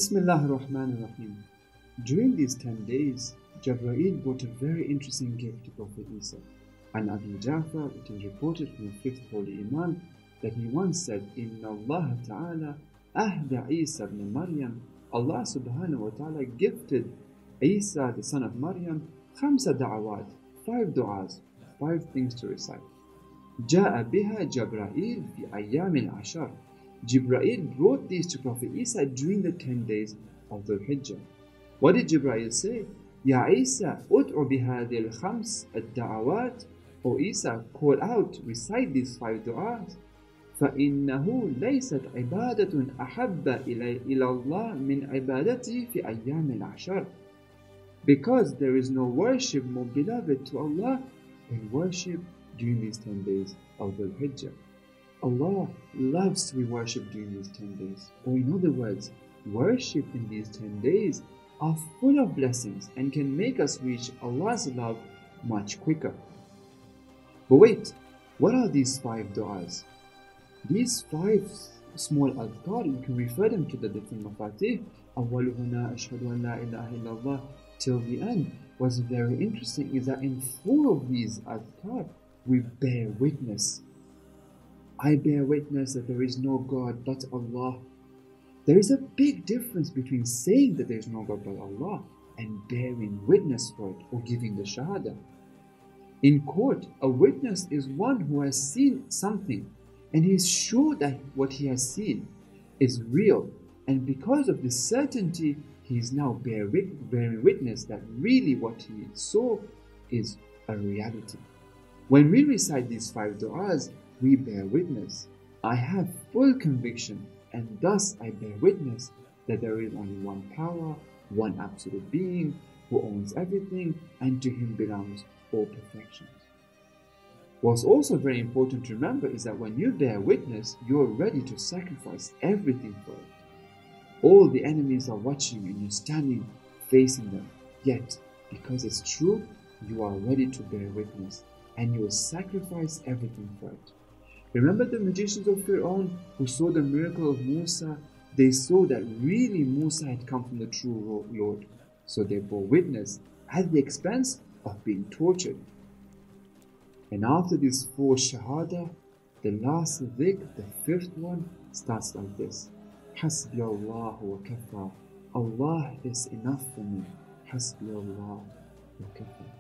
Bismillah ar-Rahman ar-Rahim. During these 10 days, Jibreel brought a very interesting gift to Prophet Isa. And Abu Ja'far, it is reported from the 5th Holy Imam that he once said, Inna Allah Ta'ala ahda Isa ibn Maryam. Allah subhanahu wa ta'ala gifted Isa, the son of Maryam, khamsa da'awat, 5 du'as, 5 things to recite. Ja'a biha Jibreel fi ayyam al-ashar. Jibreel brought these to Prophet Isa during the 10 days of the Hijjah. What did Jibreel say? Ya Isa, ud'u bihadhi al-khams ad-da'awat. O Isa, call out, recite these 5 du'as. فَإِنَّهُ لَيْسَتْ عِبَادَةٌ أَحَبَّ إِلَى اللَّهِ مِنْ عِبَادَتِهِ فِي أَيَّامِ الْعَشَرِ. Because there is no worship more beloved to Allah than worship during these 10 days of the Hijjah. Allah loves to be worshipped during these 10 days. Or in other words, worship in these 10 days are full of blessings and can make us reach Allah's love much quicker. But wait, what are these 5 du'as? These 5 small adhkar, you can refer them to the different mafatih. Awwaluhuna ashhadu an la ilaha illallah till the end. What's very interesting is that in 4 of these adhkar, we bear witness. I bear witness that there is no God but Allah. There is a big difference between saying that there is no God but Allah and bearing witness for it or giving the shahada. In court, a witness is one who has seen something and he is sure that what he has seen is real, and because of this certainty, he is now bearing witness that really what he saw is a reality. When we recite these 5 du'as, we bear witness. I have full conviction, and thus I bear witness that there is only one power, one absolute being, who owns everything, and to him belongs all perfections. What's also very important to remember is that when you bear witness, you're ready to sacrifice everything for it. All the enemies are watching and you're standing facing them. Yet, because it's true, you are ready to bear witness and you will sacrifice everything for it. Remember the magicians of Fir'aun who saw the miracle of Musa? They saw that really Musa had come from the true Lord. So they bore witness at the expense of being tortured. And after these 4 shahada, the last dhikr, the 5th one, starts like this. Hasbi Allah wa kafa. Allah is enough for me. Hasbi Allah wa kafa.